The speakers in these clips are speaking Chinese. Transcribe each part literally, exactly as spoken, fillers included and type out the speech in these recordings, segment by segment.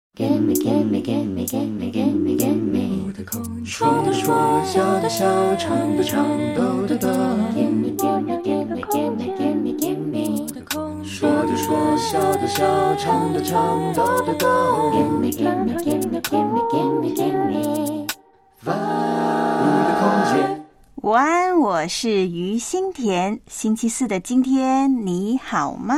Gimme, gimme, gimme, gimme, gimme, gimme 说的说，笑的笑，唱的唱，抖的抖 Gimme, gimme, gimme, gimme, gimme, gimme 说的说，笑的笑，唱的唱，抖的抖 Gimme, gimme, gimme, gimme, gimme, gimme 我的空间。 午安，我是于心田。星期四的今天，你好吗？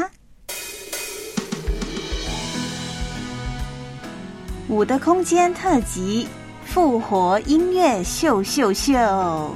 五的空间特辑，复活音乐秀秀秀，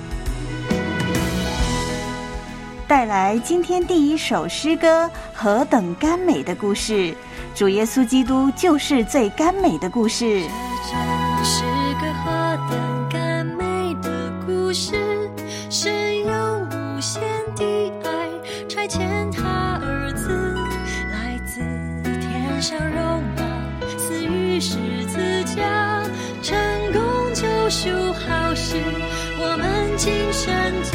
带来今天第一首诗歌，何等甘美的故事！主耶稣基督就是最甘美的故事。 这真是个何等甘美的故事，神用无限的爱差遣他儿子，来自天上荣耀，死于十字架，成功救赎好事，我们今生家。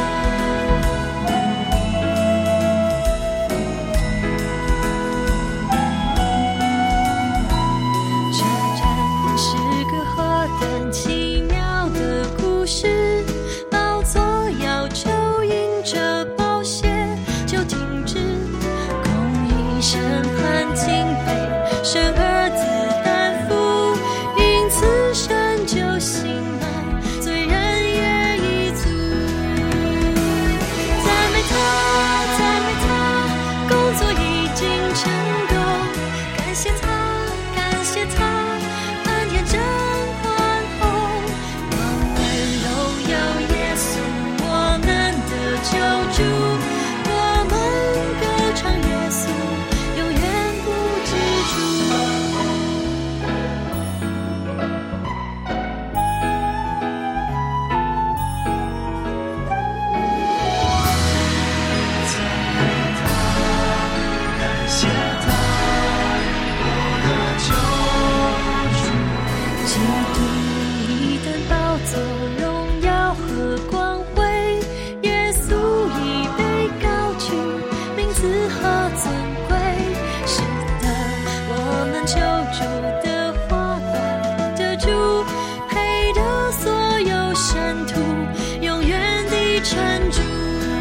奇妙的故事，宝座要求因着宝血就停止，公义审判敬悲，神儿子担负，因此神就心满，罪人也已足。赞美他，赞美他，工作已经成功，感谢他，感谢他，恩典真救主，我们歌唱耶稣，永远不知足。感谢他，我的救主。基督一等宝座荣耀和光辉，和尊贵，是的，我们救主的花冠的主，配得所有圣徒永远的称主。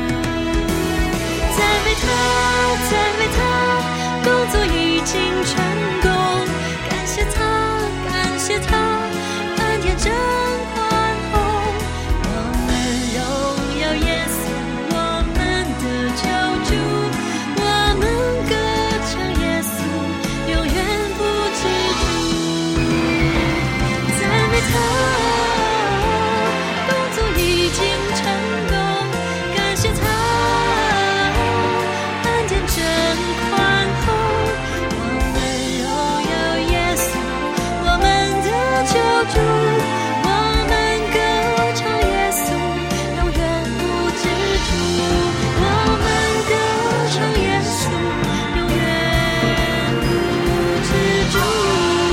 赞美他，赞美他，工作已经成功，感谢他，感谢他，恩典真宽厚，我们荣耀耶稣，我们的救主。他工作已经成功，感谢他，恩典真宽厚，我们荣耀耶稣，我们的救主，我们歌唱耶稣，永远不知足，我们歌唱耶稣，永远不知足。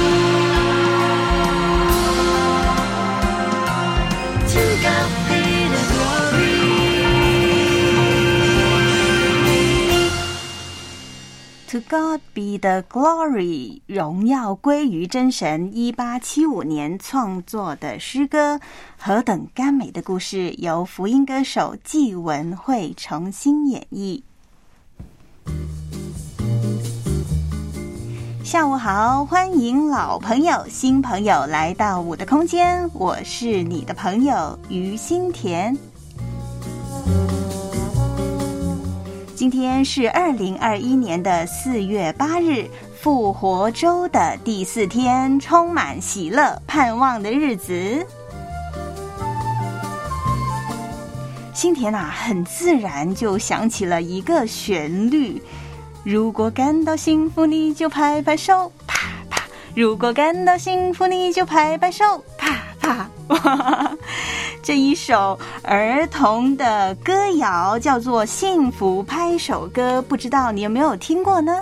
To God be the glory， 荣耀归于真神。一八七五年创作的诗歌，何等甘美的故事，由福音歌手纪文慧重新演绎。下午好，欢迎老朋友、新朋友来到我的空间，我是你的朋友于心田。今天是二零二一年的四月八日，复活周的第四天，充满喜乐、盼望的日子。心田啊，很自然就想起了一个旋律。如果感到幸福，你就拍拍手，啪啪；如果感到幸福，你就拍拍手，啪啪。这一首儿童的歌谣叫做《幸福拍手歌》，不知道你有没有听过呢？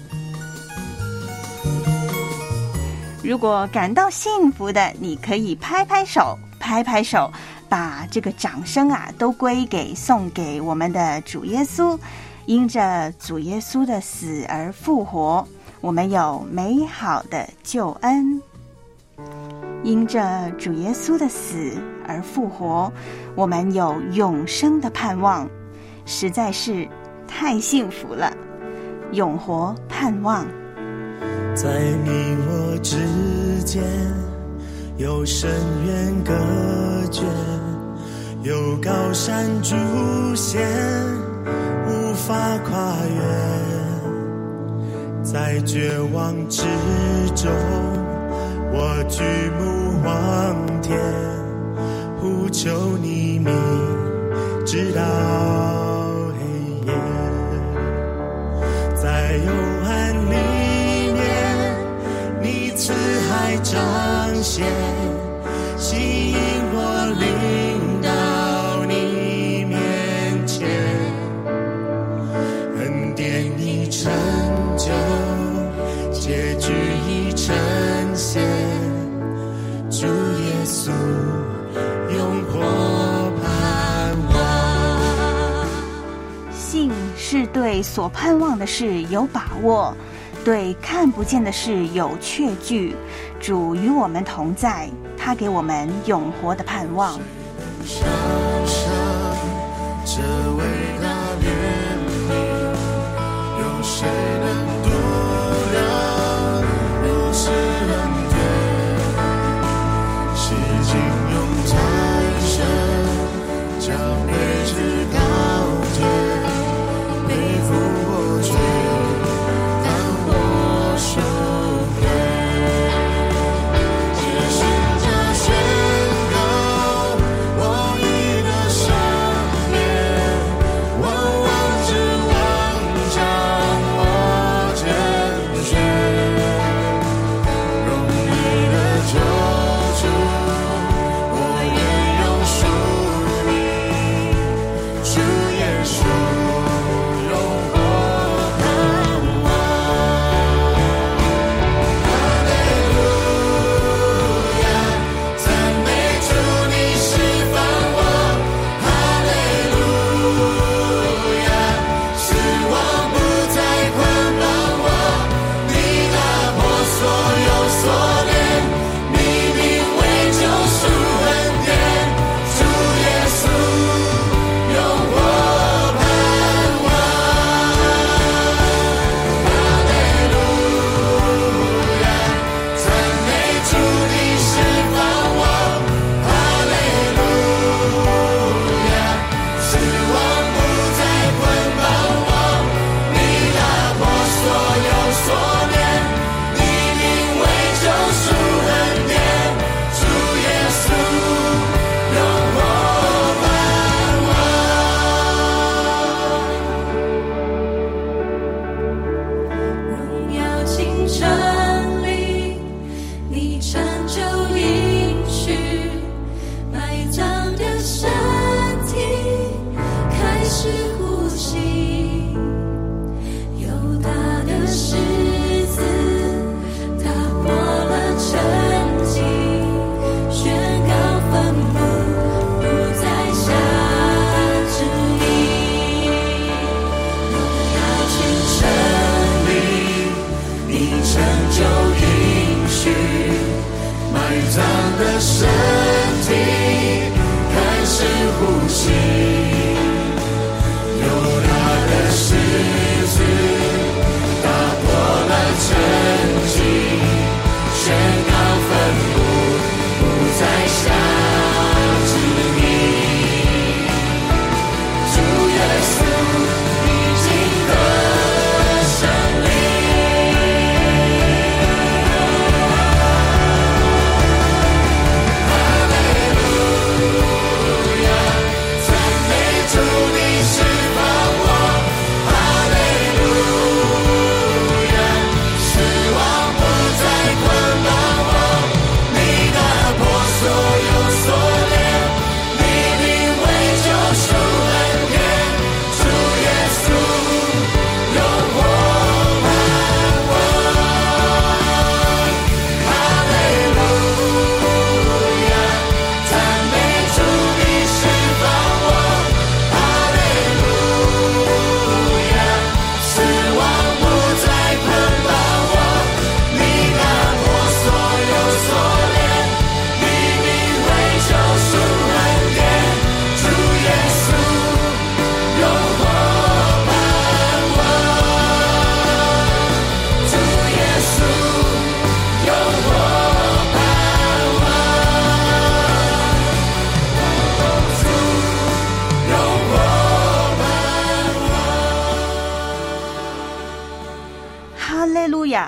如果感到幸福的，你可以拍拍手，拍拍手，把这个掌声啊都归给送给我们的主耶稣。因着主耶稣的死而复活， 我们有美好的救恩。因着主耶稣的死而复活，我们有永生的盼望，实在是太幸福了。永活盼望， 在你我之间有深渊隔绝，有高山阻险，无法跨越。在绝望之中，我举目望天，呼求你名，直到黑夜。在幽暗里面，你慈爱彰显，吸引我领到你面前，恩典已成就，结局已呈现，主耶稣永活盼望。 信是对所盼望的事有把握，对看不见的事有确据。主与我们同在，他给我们永活的盼望。 想象这伟大怜悯，有谁能度量如此恩典？洗净用太深，将悲之高洁，背负我罪，当我受罪。这是他宣告，我已得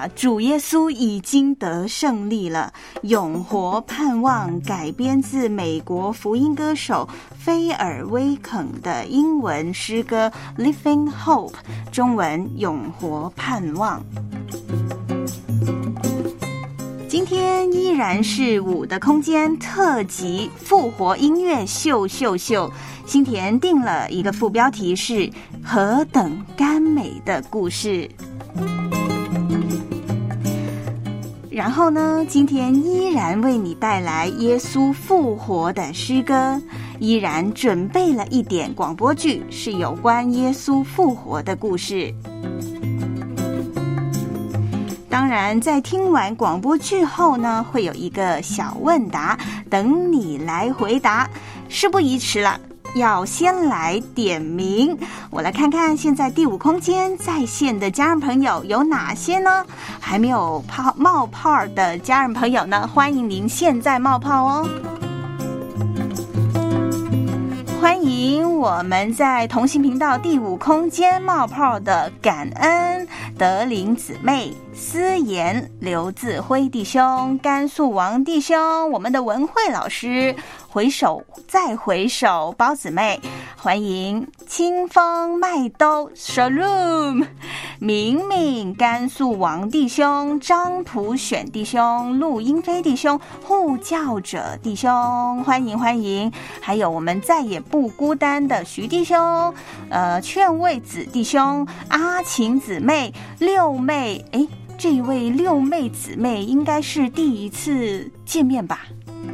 哇，主耶稣已经得胜利了。永活盼望改编自美国福音歌手菲尔威肯的英文诗歌 Living Hope， 中文永活盼望。今天依然是五的空间特辑复活音乐秀秀秀，新田定了一个副标题是何等甘美的故事。然后呢，今天依然为你带来耶稣复活的诗歌，依然准备了一点广播剧，是有关耶稣复活的故事。当然，在听完广播剧后呢，会有一个小问答等你来回答。事不宜迟了，要先来点名。我来看看现在第五空间在线的家人朋友有哪些呢？还没有泡冒泡的家人朋友呢，欢迎您现在冒泡哦。欢迎我们在同行频道第五空间冒泡的感恩德林姊妹、思妍、刘志辉弟兄、甘肃王弟兄，我们的文慧老师，回首再回首包姊妹，欢迎清风麦兜 Shalom， 明明甘肃王弟兄、张普选弟兄、陆英飞弟兄、护教者弟兄，欢迎欢迎，还有我们再也不孤单的徐弟兄，呃，劝慰子弟兄、阿晴姊妹、六妹，诶这一位六妹姊妹应该是第一次见面吧。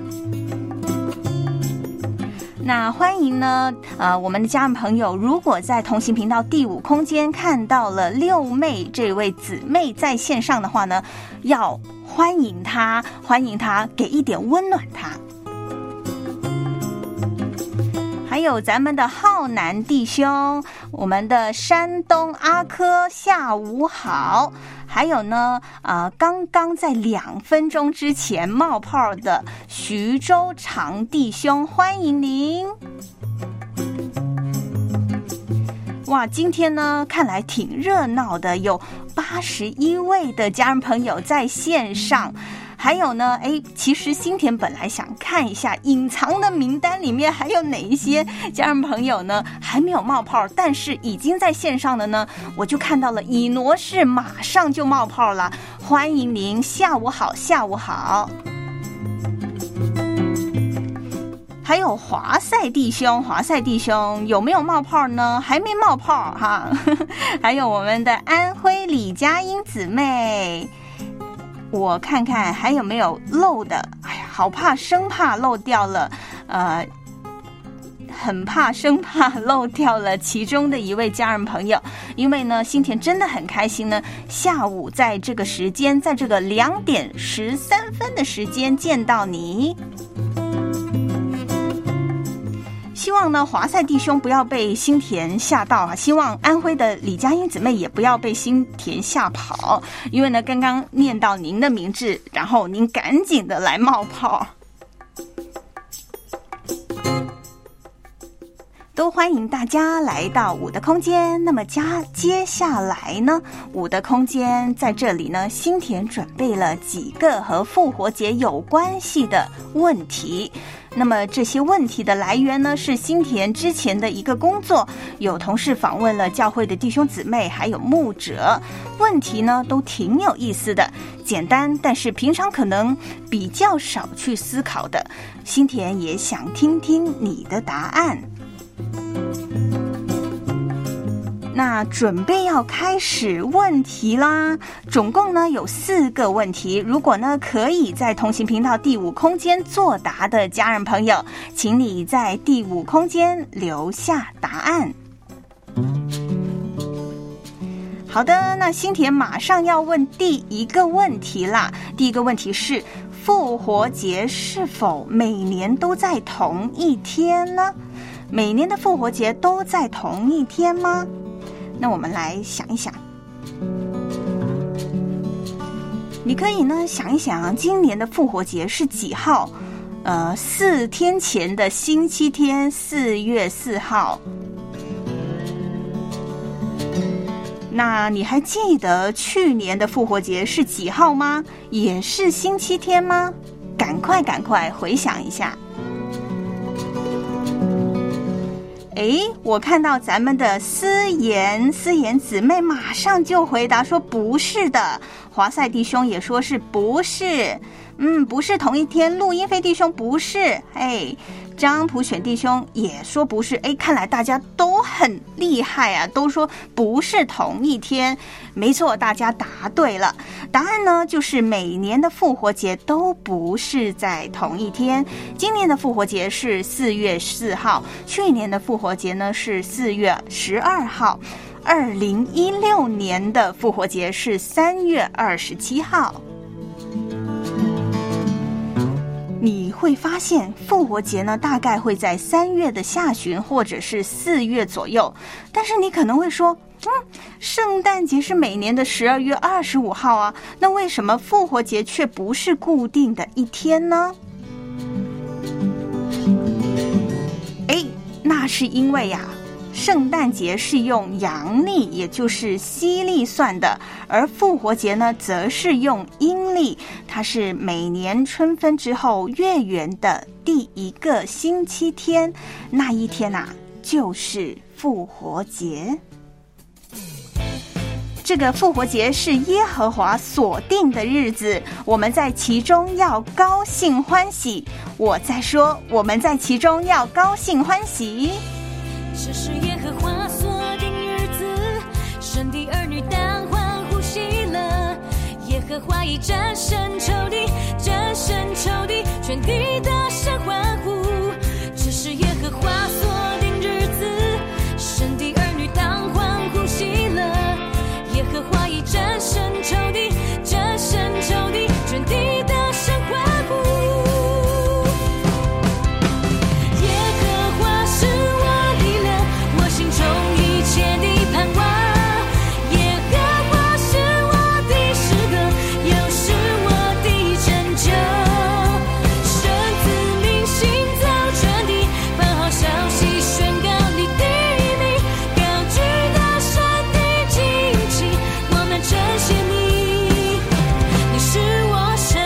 那欢迎呢，呃，我们的家人朋友，如果在同行频道第五空间看到了六妹这位姊妹在线上的话呢，要欢迎她，欢迎她，给一点温暖她。还有咱们的浩南弟兄，我们的山东阿珂，下午好。还有呢，呃，刚刚在两分钟之前冒泡的徐州长弟兄，欢迎您。哇，今天呢，看来挺热闹的，有八十一位的家人朋友在线上。还有呢，哎，其实新田本来想看一下隐藏的名单里面还有哪一些家人朋友呢还没有冒泡，但是已经在线上的呢，我就看到了以挪士马上就冒泡了，欢迎您，下午好，下午好。还有华赛弟兄，华赛弟兄有没有冒泡呢？还没冒泡哈。还有我们的安徽李佳音姊妹，我看看还有没有漏的，哎呀，好怕，生怕漏掉了，呃，很怕，生怕漏掉了其中的一位家人朋友。因为呢，新田真的很开心呢，下午在这个时间，在这个两点十三分的时间见到你。希望呢，华赛弟兄不要被新田吓到啊！希望安徽的李佳音姊妹也不要被新田吓跑，因为呢，刚刚念到您的名字，然后您赶紧的来冒泡。都欢迎大家来到五的空间。那么加接下来呢，五的空间在这里呢，新田准备了几个和复活节有关系的问题。那么这些问题的来源呢，是新田之前的一个工作，有同事访问了教会的弟兄姊妹还有牧者，问题呢都挺有意思的，简单但是平常可能比较少去思考的，新田也想听听你的答案。那准备要开始问题啦，总共呢有四个问题，如果呢可以在同行频道第五空间作答的家人朋友，请你在第五空间留下答案。好的，那新田马上要问第一个问题啦。第一个问题是，复活节是否每年都在同一天呢？每年的复活节都在同一天吗？那我们来想一想，你可以呢想一想，今年的复活节是几号？呃，四天前的星期天，四月四号。 那你还记得去年的复活节是几号吗？也是星期天吗？赶快赶快回想一下。诶，我看到咱们的思妍思妍姊妹马上就回答说不是的，华赛弟兄也说是不是，嗯，不是同一天。陆英飞弟兄不是，哎，张普选弟兄也说不是，哎，看来大家都很厉害啊，都说不是同一天。没错，大家答对了。答案呢，就是每年的复活节都不是在同一天。今年的复活节是四月四号，去年的复活节呢是四月十二号，二零一六年的复活节是三月二十七号。你会发现复活节呢大概会在三月的下旬或者是四月左右，但是你可能会说嗯，圣诞节是每年的十二月二十五号啊，那为什么复活节却不是固定的一天呢？诶，那是因为呀、啊圣诞节是用阳历，也就是西历算的，而复活节呢，则是用阴历，它是每年春分之后月圆的第一个星期天，那一天啊，就是复活节。这个复活节是耶和华所定的日子，我们在其中要高兴欢喜。我再说，我们在其中要高兴欢喜。 这是耶和华所定日子，神的儿女当欢呼喜乐。耶和华已战胜仇敌，战胜仇敌，全地的神欢呼。这是耶和华所定日子，神的儿女当欢呼喜乐。耶和华已战胜仇敌，战胜仇敌，全地的神欢呼。中一切的盼望，耶和华是我的诗歌，又是我的拯救。神子民行走全地，放好消息宣告你的名，高举的山的旌旗，我们称谢你，你是我神。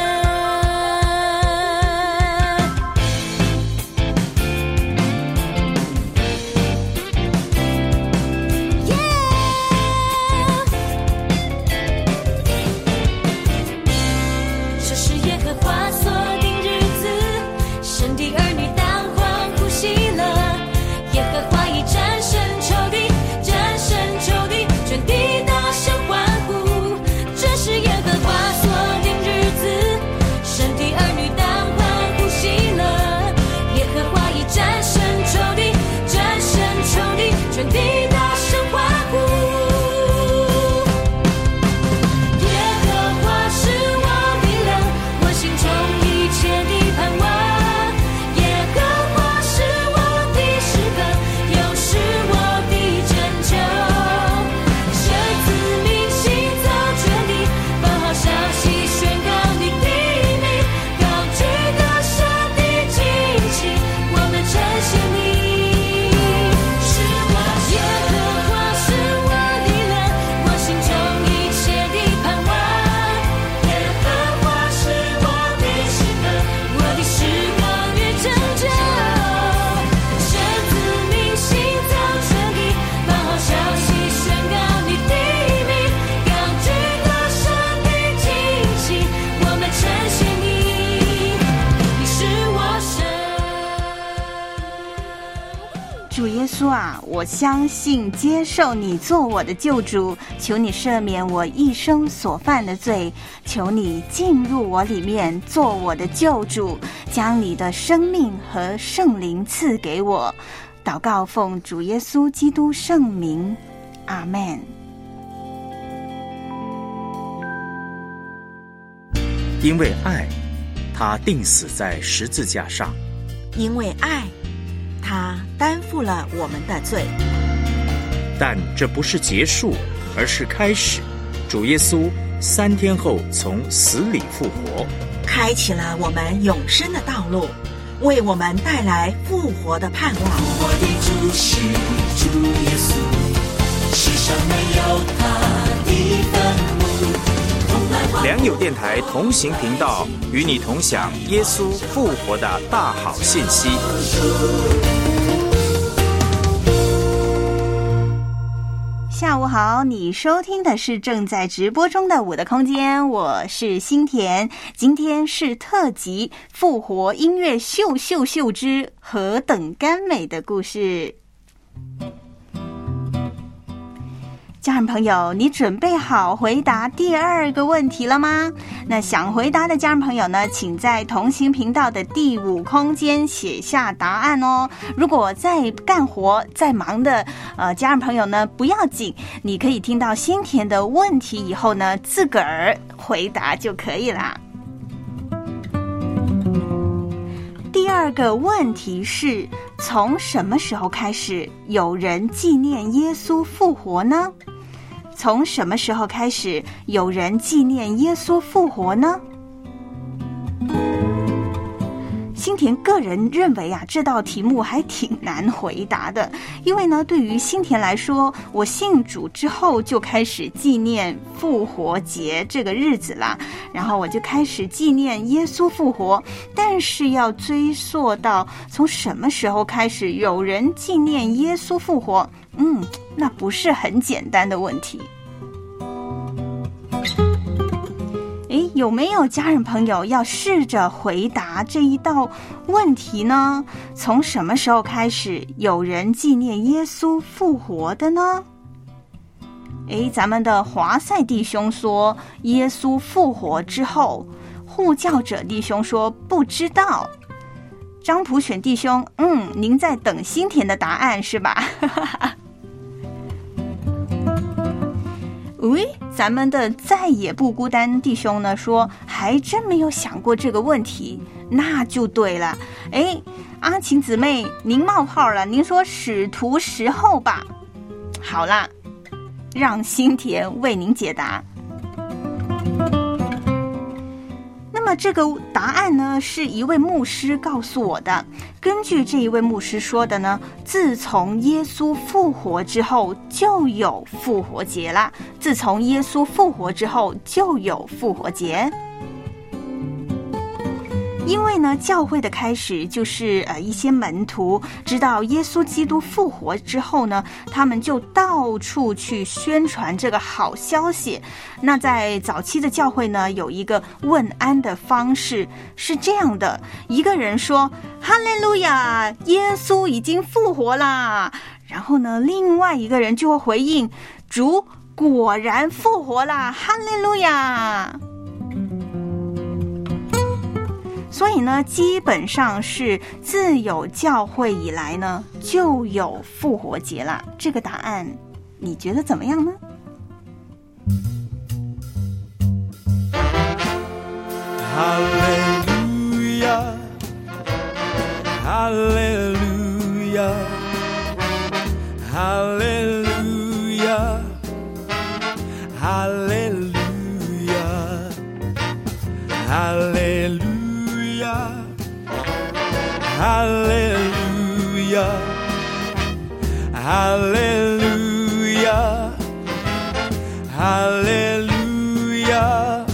我相信接受你做我的救主，求你赦免我一生所犯的罪，求你进入我里面做我的救主，将你的生命和圣灵赐给我。祷告奉主耶稣基督圣名，阿们。 因为爱，他钉死在十字架上； 因为爱，他担负了我们的罪。 但这不是结束，而是开始。主耶稣三天后从死里复活， 开启了我们永生的道路，为我们带来复活的盼望。 我的主是主耶稣， 世上没有他的坟墓。 良友电台同行频道与你同享耶稣复活的大好信息。 下午好，你收听的是正在直播中的我的空间，我是新田。今天是特辑复活音乐秀秀秀之何等甘美的故事。家人朋友，你准备好回答第二个问题了吗？那想回答的家人朋友呢，请在同行频道的第五空间写下答案哦。如果在干活在忙的呃家人朋友呢，不要紧，你可以听到新田的问题以后呢，自个儿回答就可以啦。第二个问题是，从什么时候开始有人纪念耶稣复活呢？从什么时候开始有人纪念耶稣复活呢？新田个人认为啊，这道题目还挺难回答的，因为呢，对于新田来说，我信主之后就开始纪念复活节这个日子啦，然后我就开始纪念耶稣复活，但是要追溯到从什么时候开始有人纪念耶稣复活，嗯，那不是很简单的问题。诶，有没有家人朋友要试着回答这一道问题呢？从什么时候开始有人纪念耶稣复活的呢？诶，咱们的华赛弟兄说耶稣复活之后，护教者弟兄说不知道。张普选弟兄，嗯，您在等新田的答案是吧？喂，咱们的再也不孤单弟兄呢说，还真没有想过这个问题，那就对了。哎，阿琴姊妹，您冒泡了，您说使徒时候吧。好啦，让新田为您解答。那么这个答案呢，是一位牧师告诉我的。根据这一位牧师说的呢，自从耶稣复活之后就有复活节啦。自从耶稣复活之后就有复活节。因为呢，教会的开始就是呃一些门徒知道耶稣基督复活之后呢，他们就到处去宣传这个好消息。那在早期的教会呢，有一个问安的方式是这样的：一个人说哈利路亚，耶稣已经复活啦，然后呢，另外一个人就会回应，主果然复活啦，哈利路亚。所以呢，基本上是自有教会以来呢，就有复活节啦。这个答案，你觉得怎么样呢？ 哈利路亚，哈利路亚，哈利路亚，哈利路亚，哈利路亚。Hallelujah, hallelujah, hallelujah.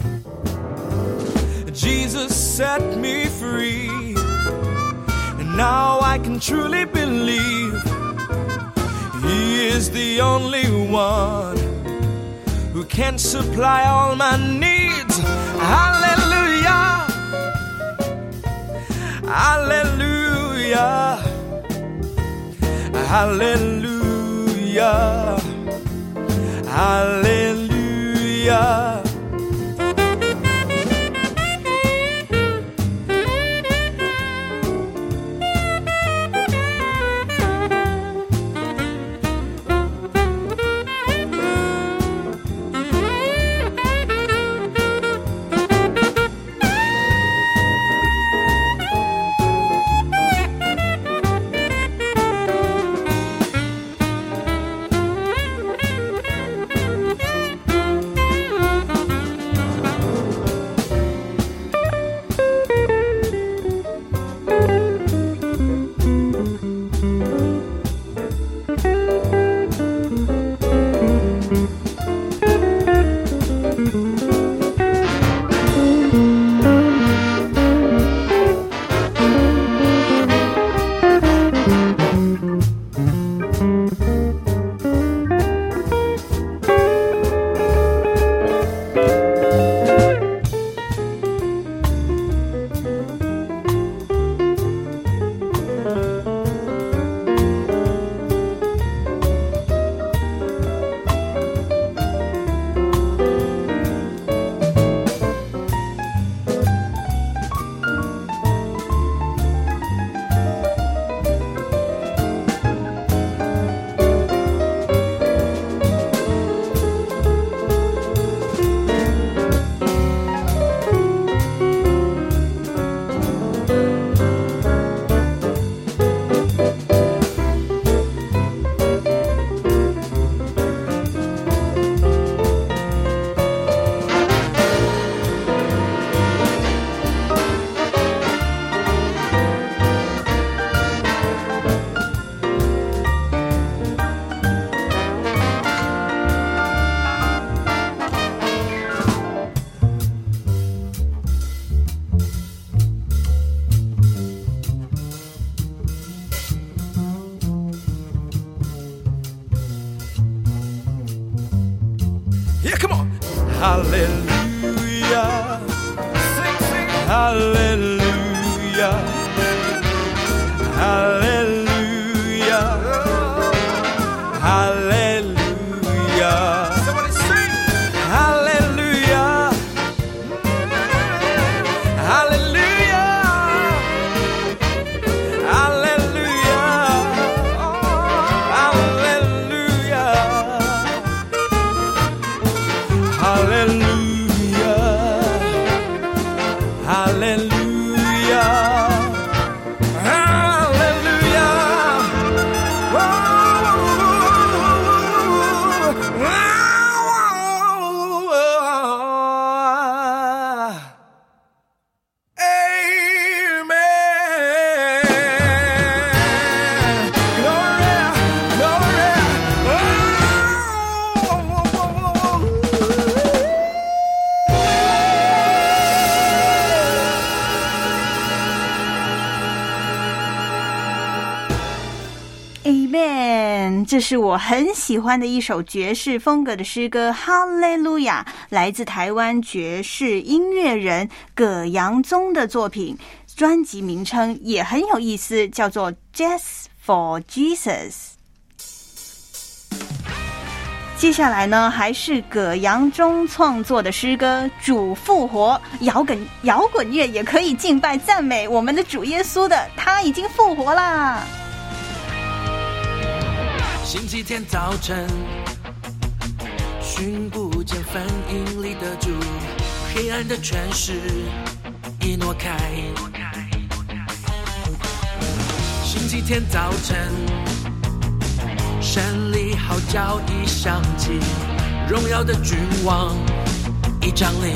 Jesus set me free, and now I can truly believe He is the only one who can supply all my needs. Hallelujah, hallelujah, hallelujah, hallelujah. Hallelujah, sing, sing, Hallelujah, Hallelujah, Hallelujah. Somebody sing, Hallelujah, Hallelujah, Hallelujah, Hallelujah, Hallelujah, Hallelujah, Hallelujah. Amen. Glory, glory. Amen， 这是我很喜欢的一首爵士风格的诗歌，哈利路亚，来自台湾爵士音乐人葛阳宗的作品，专辑名称也很有意思，叫做 Just for Jesus。接下来呢，还是葛阳宗创作的诗歌《主复活》，摇滚摇滚乐也可以敬拜赞美我们的主耶稣的，他已经复活啦。 星期天早晨，寻不见坟茔里的主，黑暗的权势一挪开。星期天早晨，胜利号角已响起，荣耀的君王已降临。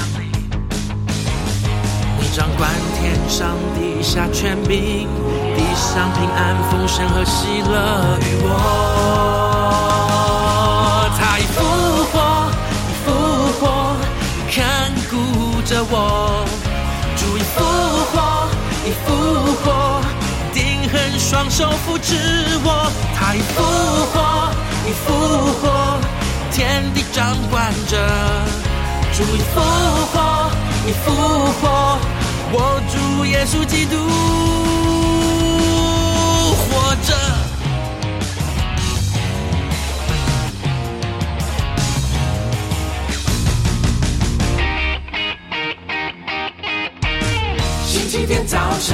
你掌管天上地下权柄，地上平安丰盛和喜乐与我。他已复活，已复活，看顾着我。主已复活，已复活，定恒双手扶持我。他已复活，已复活，天地掌管着。主已复活，已复活，我主耶稣基督活着。星期天早晨，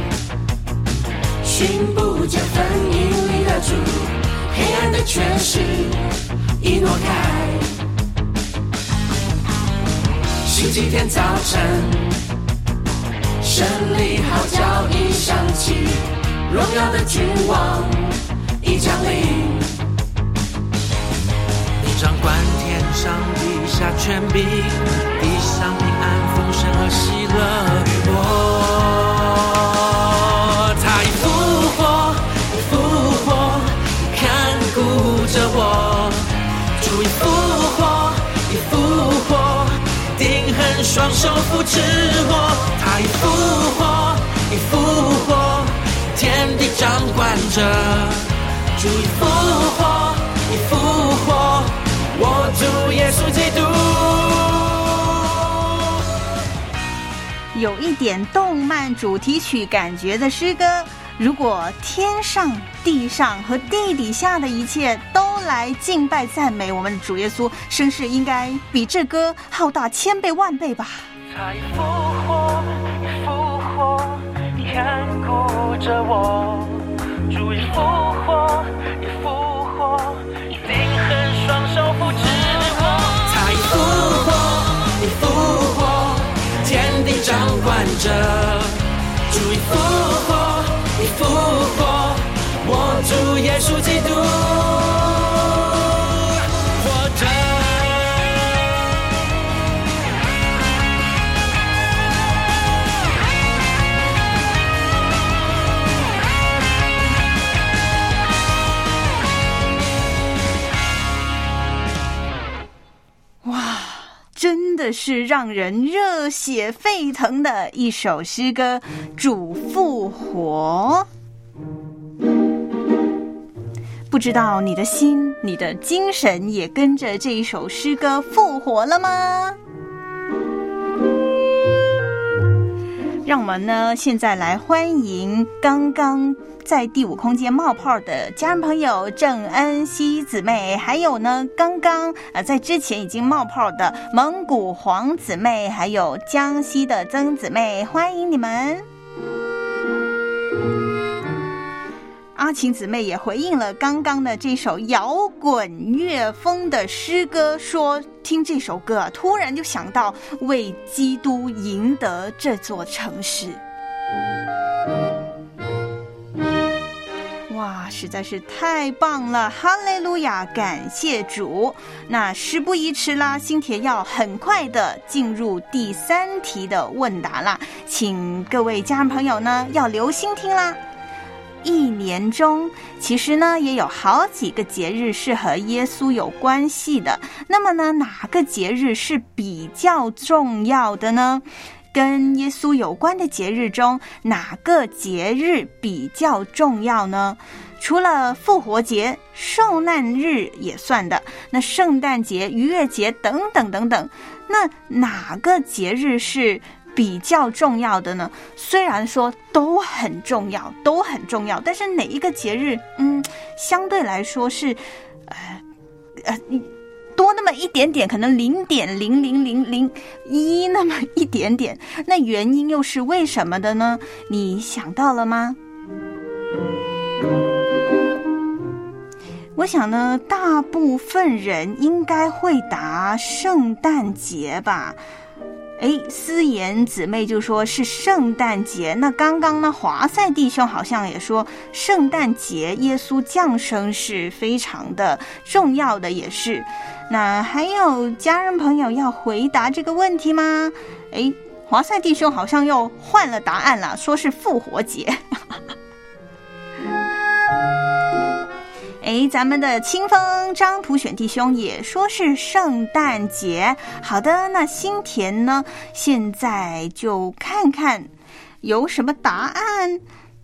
寻不见坟茔里的主，黑暗的权势已挪开。星期天早晨，胜利号角已响起，荣耀的君王已降临。你掌管天上地下权柄，地上平安丰盛和喜乐与我。他已复活，已复活，看顾着我。主已复活，已复活，定恒双手扶持我。他已复活，已复活，天地掌管着。主已复活，已复活，我主耶稣基督。 有一点动漫主题曲感觉的诗歌，如果天上地上和地底下的一切都来敬拜赞美我们的主耶稣，声势应该比这歌浩大千倍万倍吧。 他已复活，已复活，看顾着我。主已复活，已复活，定恒双手扶持我。他已复活，已复活，天地掌管着。主已复活，已复活，我主耶稣基督活着。 真的是让人热血沸腾的一首诗歌，主复活。 不知道你的心、你的精神也跟着这一首诗歌复活了吗？让我们呢现在来欢迎刚刚在第五空间冒泡的家人朋友郑恩熙姊妹，还有呢刚刚呃在之前已经冒泡的蒙古黄姊妹，还有江西的曾姊妹，欢迎你们。阿琴姊妹也回应了刚刚的这首摇滚乐风的诗歌，说听这首歌啊，突然就想到为基督赢得这座城市。哇，实在是太棒了，哈利路亚，感谢主。那事不宜迟啦，新铁要很快的进入第三题的问答啦，请各位家人朋友呢要留心听啦。一年中其实呢也有好几个节日是和耶稣有关系的，那么呢哪个节日是比较重要的呢？跟耶稣有关的节日中，哪个节日比较重要呢？除了复活节、受难日也算的，那圣诞节、逾越节等等等等，那哪个节日是比较重要的呢？虽然说都很重要，都很重要，但是哪一个节日，嗯，相对来说是，呃，呃，多那么一点点，可能零点零零零零一那么一点点。那原因又是为什么的呢？你想到了吗？我想呢，大部分人应该会答圣诞节吧。诶，思妍姊妹就说是圣诞节。那刚刚呢，华赛弟兄好像也说圣诞节耶稣降生是非常的重要的，也是。那还有家人朋友要回答这个问题吗？诶，华赛弟兄好像又换了答案了，说是复活节。诶，咱们的清风张普选弟兄也说是圣诞节。好的，那新田呢，现在就看看有什么答案。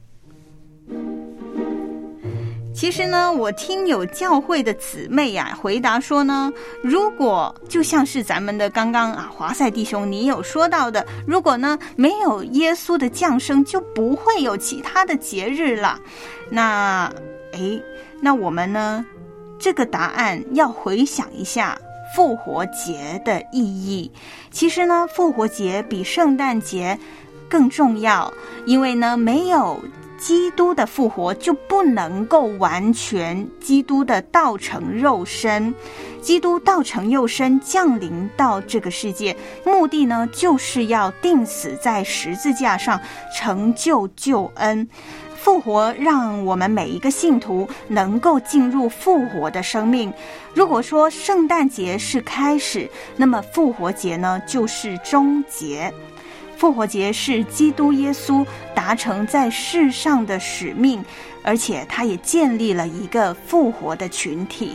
其实呢，我听有教会的姊妹啊回答说呢，如果就像是咱们的刚刚啊华赛弟兄你有说到的，如果呢没有耶稣的降生，就不会有其他的节日了。那诶那我们呢这个答案要回想一下复活节的意义。其实呢，复活节比圣诞节更重要，因为呢没有基督的复活，就不能够完全基督的道成肉身。基督道成肉身降临到这个世界，目的呢就是要钉死在十字架上，成就救恩。复活让我们每一个信徒能够进入复活的生命。如果说圣诞节是开始，那么复活节呢就是终结。复活节是基督耶稣达成在世上的使命，而且他也建立了一个复活的群体。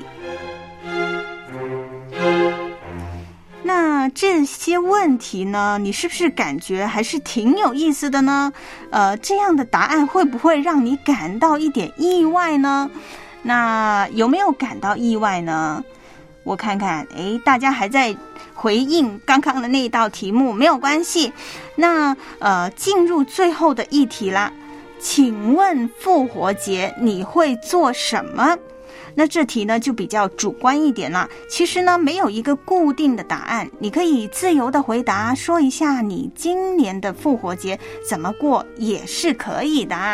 那这些问题呢，你是不是感觉还是挺有意思的呢？呃，这样的答案会不会让你感到一点意外呢？那有没有感到意外呢？我看看，诶，大家还在回应刚刚的那一道题目，没有关系。那呃，进入最后的一题啦，请问复活节你会做什么？那这题呢就比较主观一点啦，其实呢没有一个固定的答案，你可以自由的回答，说一下你今年的复活节怎么过也是可以的。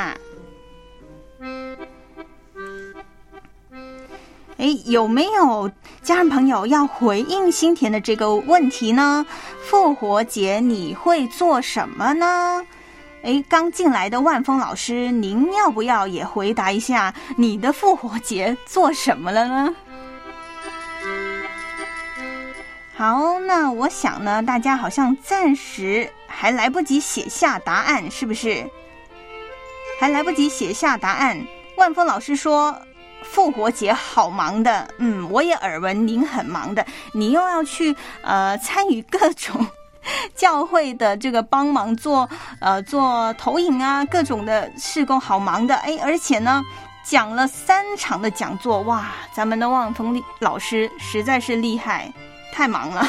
诶，有没有家人朋友要回应新田的这个问题呢？复活节你会做什么呢？诶，刚进来的万峰老师，您要不要也回答一下你的复活节做什么了呢？好，那我想呢，大家好像暂时还来不及写下答案，是不是？还来不及写下答案。万峰老师说复活节好忙的，嗯，我也耳闻您很忙的，你又要去呃参与各种教会的这个帮忙做呃做投影啊，各种的事工，好忙的。哎，而且呢讲了三场的讲座，哇，咱们的旺峰老师实在是厉害，太忙了。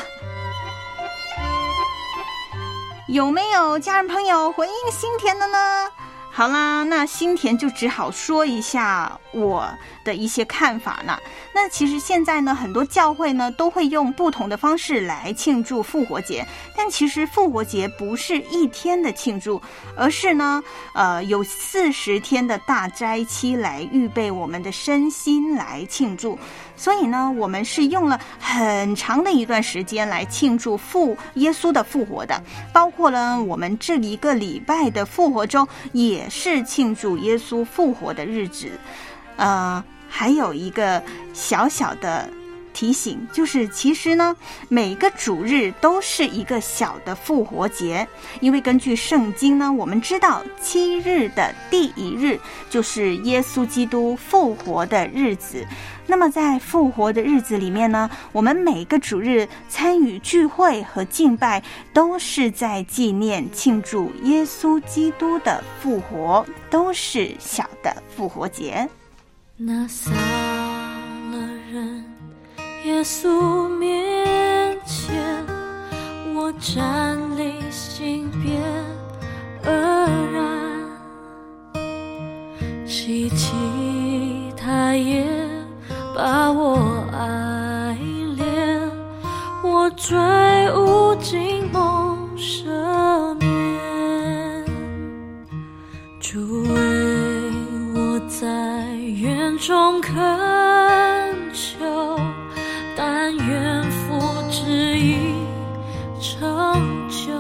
有没有家人朋友回应新田的呢？好啦，那新田就只好说一下我的一些看法呢。那其实现在呢，很多教会呢都会用不同的方式来庆祝复活节，但其实复活节不是一天的庆祝，而是呢，呃，有四十天的大斋期来预备我们的身心来庆祝。所以呢，我们是用了很长的一段时间来庆祝复耶稣的复活的，包括了我们这一个礼拜的复活周也是庆祝耶稣复活的日子。呃，还有一个小小的提醒，就是其实呢，每个主日都是一个小的复活节，因为根据圣经呢，我们知道七日的第一日就是耶稣基督复活的日子。那么在复活的日子里面呢，我们每个主日参与聚会和敬拜，都是在纪念庆祝耶稣基督的复活，都是小的复活节。 那撒了人耶稣面前，我站立心变而然，希奇他也把我爱怜，我坠无尽梦赦免，主为我在园中恳求，但愿父旨意成就，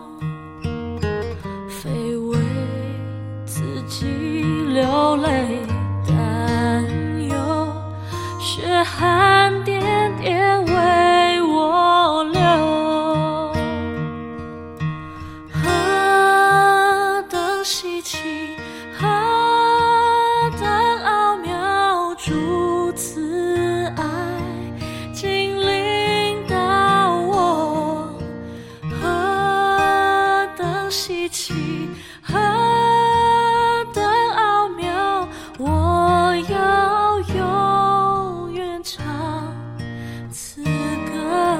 非为自己流泪担忧，血汗点点为我流，何等稀奇，何等奥妙，主慈爱经临到我，何等稀奇，何等奥妙，我要永远唱此歌。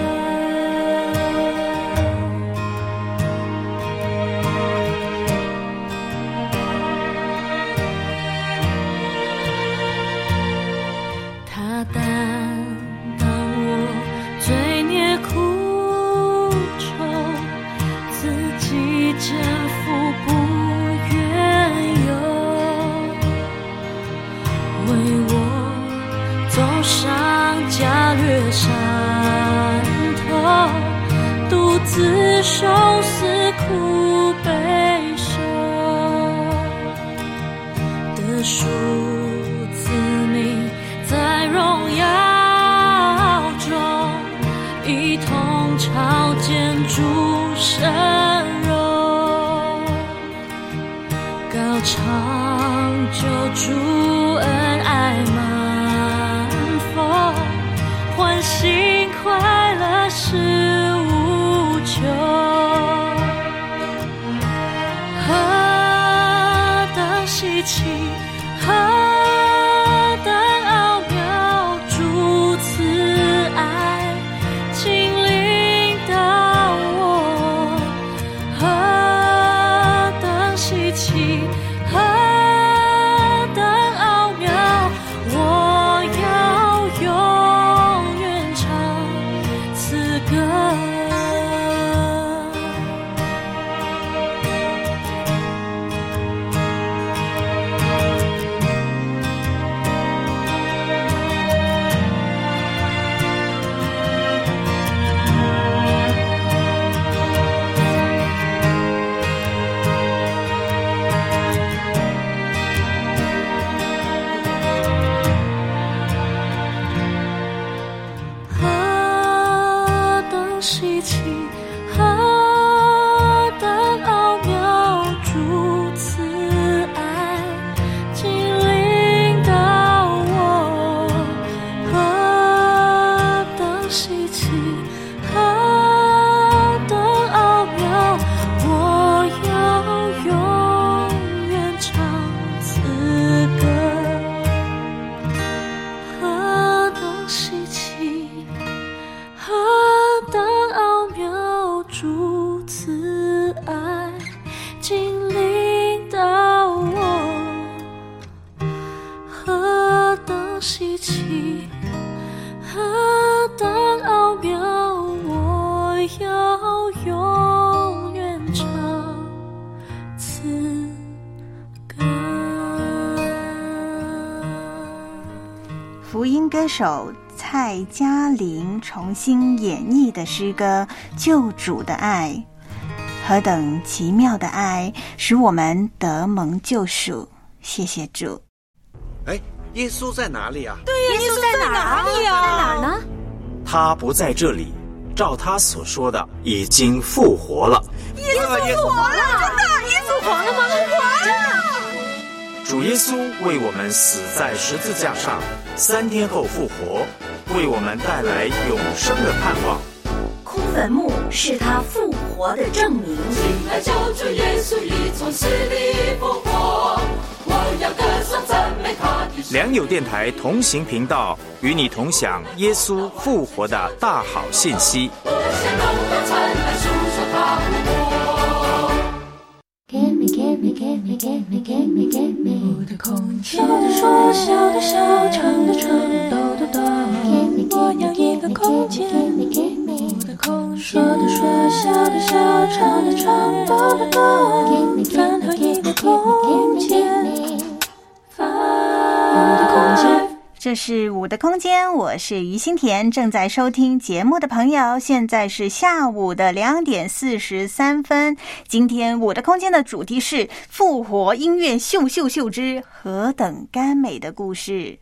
他担当我罪孽苦愁，自己肩负不愿有，为我走上加略山头，独自受死苦悲受，得赎自命在荣耀中，一同朝见主神容，高唱救主恩爱满丰，欢欣快乐是无穷，何等稀奇，何等奥妙，主慈爱经临到我，何等稀奇，何等听歌手蔡嘉玲重新演绎的诗歌《救主的爱》。何等奇妙的爱，使我们得蒙救赎！谢谢主。 哎，耶稣在哪里啊？ 对呀，耶稣在哪里啊？在哪儿呢？ 他不在这里，照他所说的，已经复活了。 耶稣复活了！真的？耶稣复活了吗？复活了！ 主耶稣为我们死在十字架上，三天后复活，为我们带来永生的盼望。 空坟墓是他复活的证明。 亲爱救主耶稣已从死里复活，我要歌颂赞美他的。 良友电台同行频道与你同享耶稣复活的大好信息。 无限荣耀灿烂，述说他复活。Give me, give me, give me, give me, give me, give me。我的空间，说的说，笑的笑，唱的唱，抖的抖。我要一个空间。我的空间，说的说，笑的笑，唱的唱，抖的抖。饭后一个空间，饭的空间。 这是我的空间，我是于心田。正在收听节目的朋友，现在是下午的两点四十三分。今天我的空间的主题是复活音乐秀秀秀之何等甘美的故事。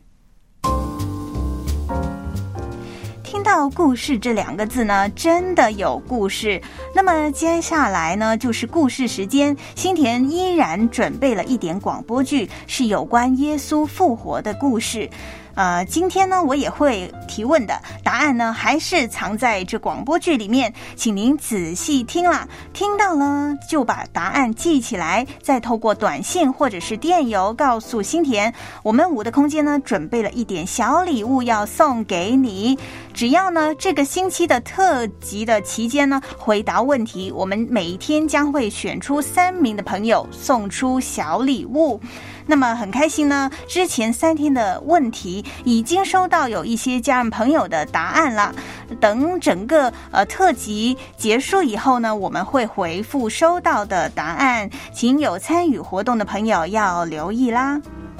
听到故事这两个字呢，真的有故事。那么接下来呢，就是故事时间。心田依然准备了一点广播剧，是有关耶稣复活的故事。呃，今天呢，我也会提问的，答案呢还是藏在这广播剧里面，请您仔细听啦。听到了就把答案记起来，再透过短信或者是电邮告诉心田。我们五的空间呢，准备了一点小礼物要送给你。只要呢这个星期的特辑的期间呢，回答问题，我们每一天将会选出三名的朋友送出小礼物。那么很开心呢，之前三天的问题已经收到有一些家人朋友的答案了。等整个呃特辑结束以后呢，我们会回复收到的答案，请有参与活动的朋友要留意啦。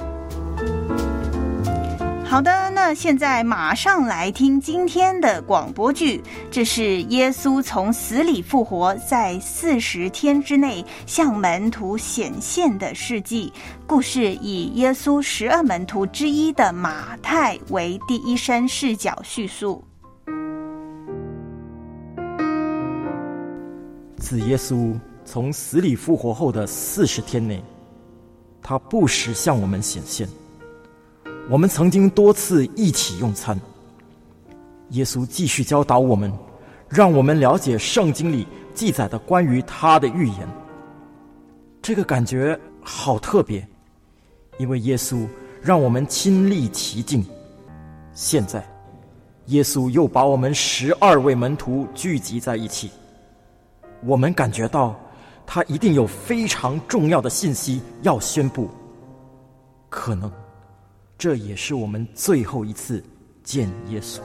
好的，那现在马上来听今天的广播剧。这是耶稣从死里复活，在四十天之内向门徒显现的事迹。故事以耶稣十二门徒之一的马太为第一身视角叙述。 自耶稣从死里复活后的四十天内，他不时向我们显现。我们曾经多次一起用餐。耶稣继续教导我们，让我们了解圣经里记载的关于他的预言。这个感觉好特别，因为耶稣让我们亲历其境。现在耶稣又把我们十二位门徒聚集在一起，我们感觉到他一定有非常重要的信息要宣布。可能这也是我们最后一次见耶稣。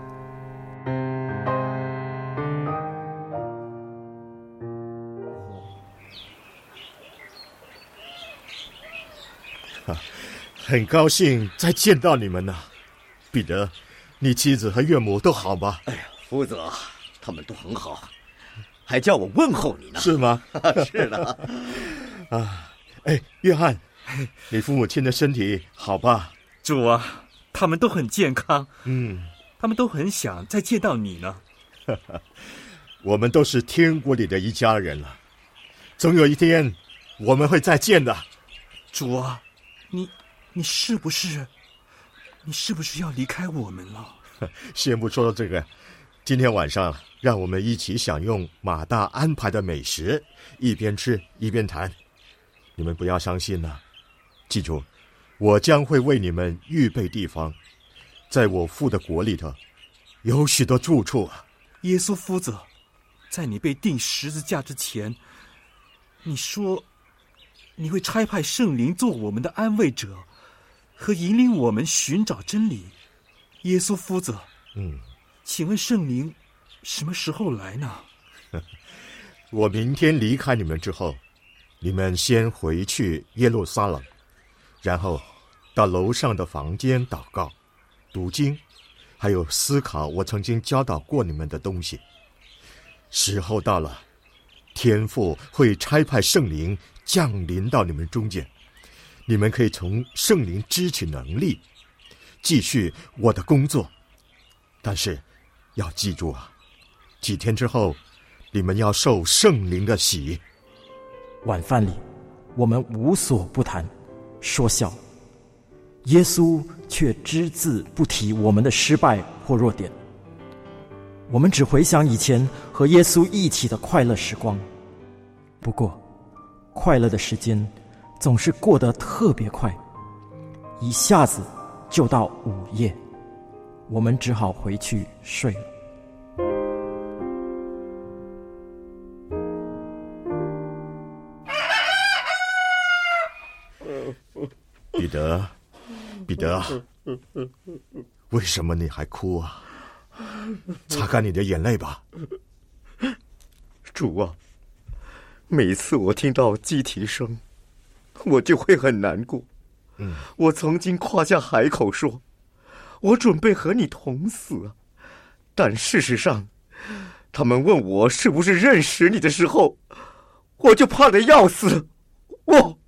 很高兴再见到你们呢、啊。彼得，你妻子和岳母都好吗？ 哎呀，夫子，他们都很好，还叫我问候你呢。 是吗？ 是的。 啊，哎，约翰，你父母亲的身体好吧？ 主啊，他们都很健康。 嗯， 他们都很想再见到你呢。 我们都是天国里的一家人了，总有一天我们会再见的。 主啊，你你是不是你是不是要离开我们了？ 先不说这个，今天晚上让我们一起享用马大安排的美食，一边吃一边谈。你们不要伤心了，记住，我将会为你们预备地方，在我父的国里头有许多住处啊。 耶稣夫子，在你被钉十字架之前，你说你会差派圣灵做我们的安慰者和引领我们寻找真理。耶稣夫子， 嗯， 请问圣灵什么时候来呢？ 我明天离开你们之后，你们先回去耶路撒冷，然后到楼上的房间祷告， 读经，还有思考我曾经教导过你们的东西。时候到了，天父会差派圣灵降临到你们中间，你们可以从圣灵支取能力，继续我的工作。但是要记住啊，几天之后你们要受圣灵的洗。 晚饭里我们无所不谈，说笑，耶稣却只字不提我们的失败或弱点。我们只回想以前和耶稣一起的快乐时光。不过快乐的时间总是过得特别快，一下子就到午夜，我们只好回去睡了。 彼得，彼得，为什么你还哭啊？擦干你的眼泪吧。 主啊，每次我听到鸡啼声，我就会很难过。 嗯， 我曾经夸下海口说，我准备和你同死，但事实上，他们问我是不是认识你的时候，我就怕得要死。我，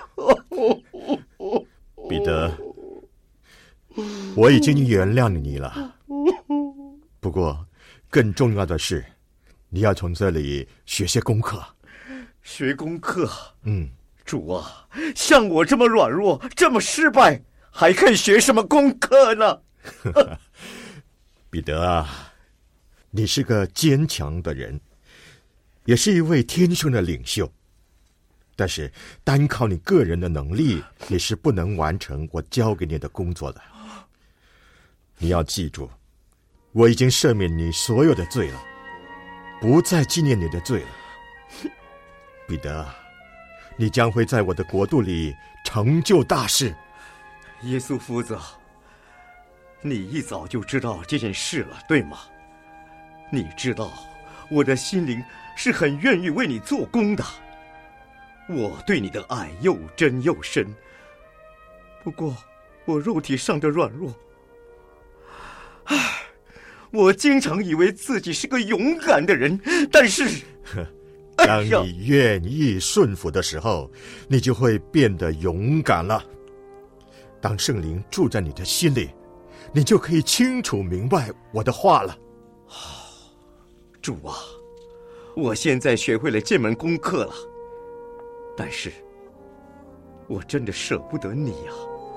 彼得，我已经原谅你了。不过，更重要的是，你要从这里学些功课。 学功课？ 嗯， 主啊，像我这么软弱，这么失败，还可以学什么功课呢？ 彼得啊，你是个坚强的人，也是一位天生的领袖。但是单靠你个人的能力，你是不能完成我交给你的工作的。你要记住，我已经赦免你所有的罪了，不再纪念你的罪了。彼得，你将会在我的国度里成就大事。 耶稣夫子，你一早就知道这件事了，对吗？你知道我的心灵是很愿意为你做工的，我对你的爱又真又深。不过我肉体上的软弱，唉，我经常以为自己是个勇敢的人，但是当你愿意顺服的时候，你就会变得勇敢了。当圣灵住在你的心里，你就可以清楚明白我的话了。 主啊，我现在学会了这门功课了，但是我真的舍不得你啊。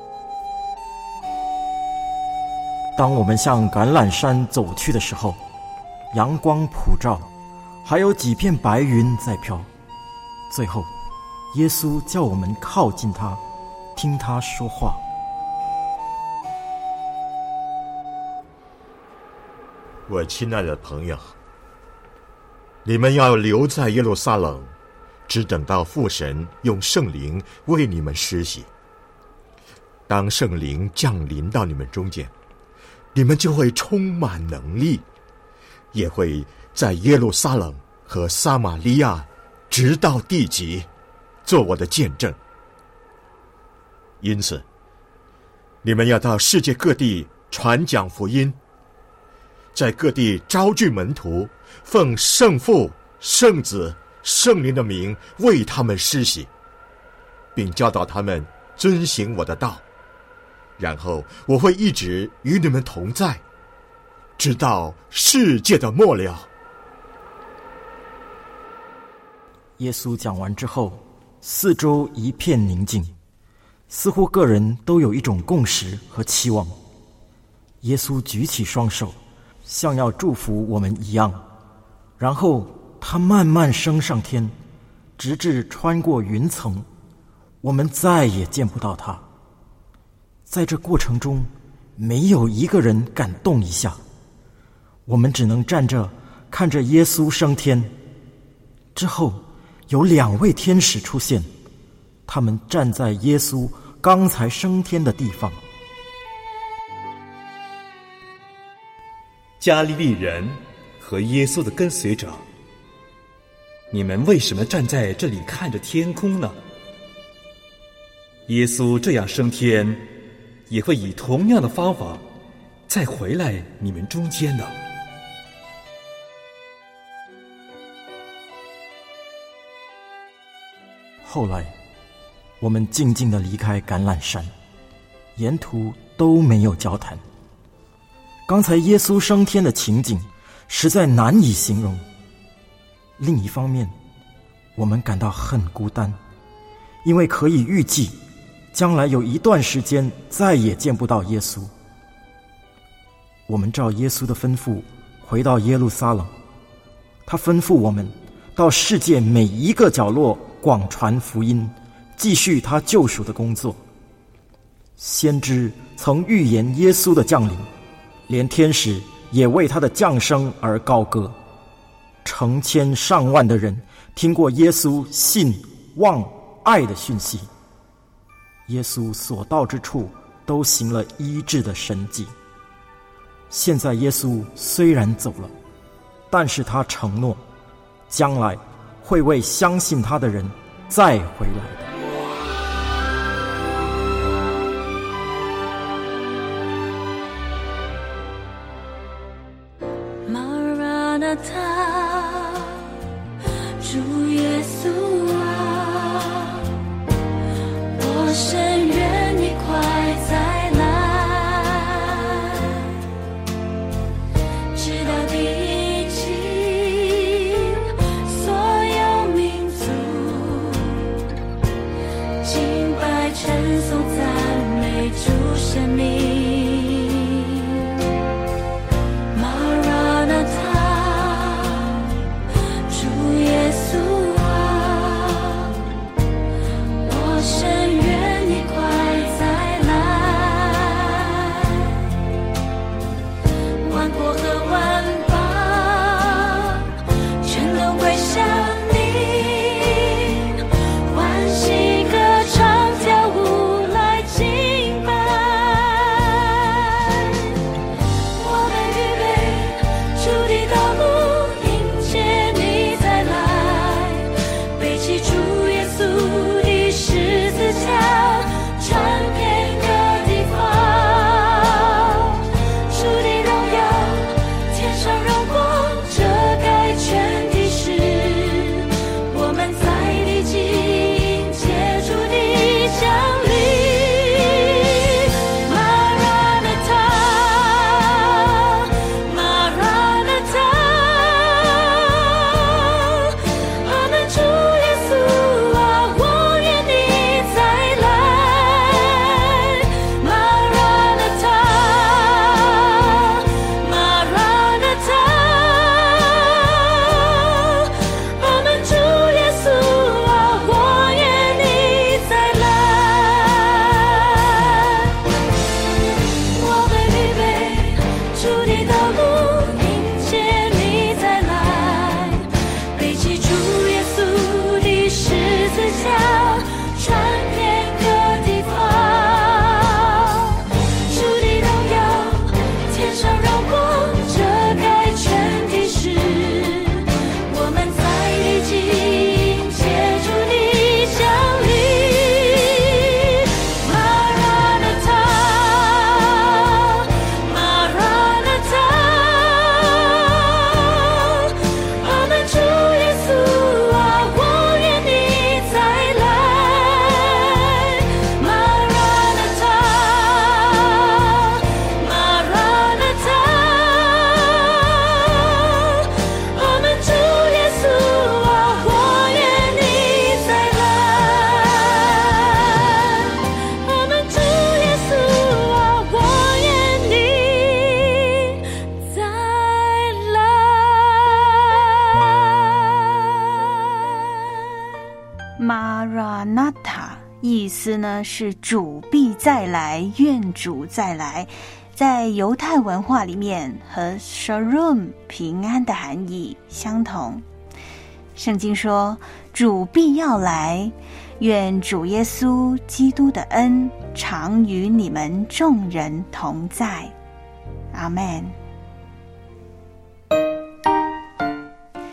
当我们向橄榄山走去的时候，阳光普照，还有几片白云在飘。最后，耶稣叫我们靠近他，听他说话。 我亲爱的朋友，你们要留在耶路撒冷，只等到父神用圣灵为你们施洗。当圣灵降临到你们中间，你们就会充满能力，也会在耶路撒冷和撒玛利亚直到地极做我的见证。因此，你们要到世界各地传讲福音，在各地招聚门徒，奉圣父、圣子、圣灵的名为他们施洗，并教导他们遵行我的道。然后我会一直与你们同在，直到世界的末了。 耶稣讲完之后，四周一片宁静，似乎个人都有一种共识和期望。耶稣举起双手，像要祝福我们一样，然后他慢慢升上天，直至穿过云层，我们再也见不到他。在这过程中，没有一个人敢动一下，我们只能站着看着耶稣升天。之后有两位天使出现，他们站在耶稣刚才升天的地方。 加利利人和耶稣的跟随者，你们为什么站在这里看着天空呢？耶稣这样升天，也会以同样的方法再回来你们中间呢。 后来，我们静静地离开橄榄山，沿途都没有交谈。刚才耶稣升天的情景实在难以形容。另一方面，我们感到很孤单，因为可以预计将来有一段时间再也见不到耶稣。我们照耶稣的吩咐回到耶路撒冷，他吩咐我们到世界每一个角落广传福音，继续他救赎的工作。先知曾预言耶稣的降临，连天使也为他的降生而高歌。成千上万的人听过耶稣信、望、爱的讯息，耶稣所到之处都行了医治的神迹。现在耶稣虽然走了，但是他承诺将来会为相信他的人再回来的。 玛拉纳他，主耶稣啊，我深愿你快再来，直到地极所有民族敬拜称颂赞美主生命。 Maranatha 意思呢是主必再来，愿主再来。在犹太文化里面和 Shalom 平安的含义相同。圣经说主必要来，愿主耶稣基督的恩常与你们众人同在。阿们。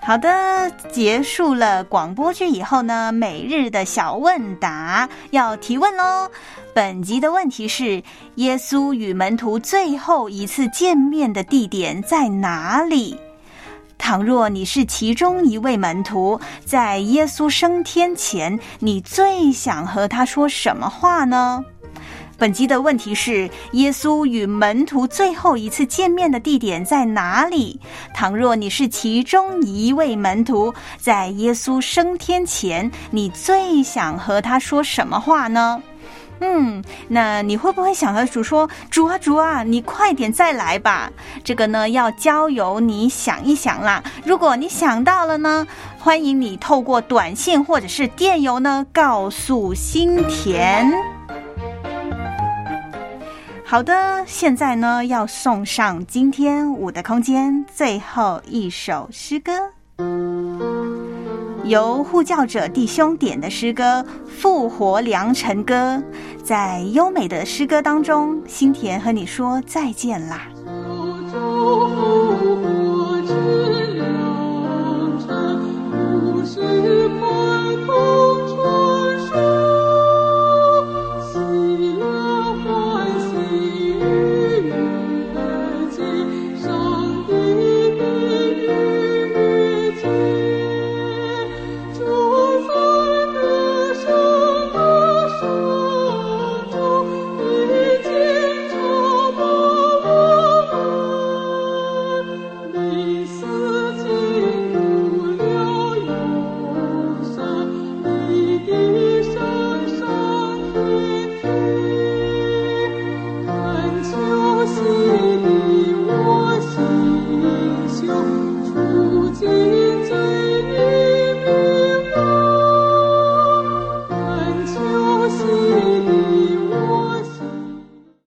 好的，结束了广播剧以后呢，每日的小问答要提问咯。本集的问题是：耶稣与门徒最后一次见面的地点在哪里？倘若你是其中一位门徒，在耶稣升天前，你最想和他说什么话呢？本集的问题是：耶稣与门徒最后一次见面的地点在哪里？倘若你是其中一位门徒，在耶稣升天前，你最想和他说什么话呢？嗯，那你会不会想和主说：主啊主啊，你快点再来吧？这个呢，要交由你想一想啦。如果你想到了呢，欢迎你透过短信或者是电邮呢，告诉心田。好的，现在呢要送上今天我的空间最后一首诗歌，由呼叫者弟兄点的诗歌《复活良辰歌》。在优美的诗歌当中，心田和你说再见啦。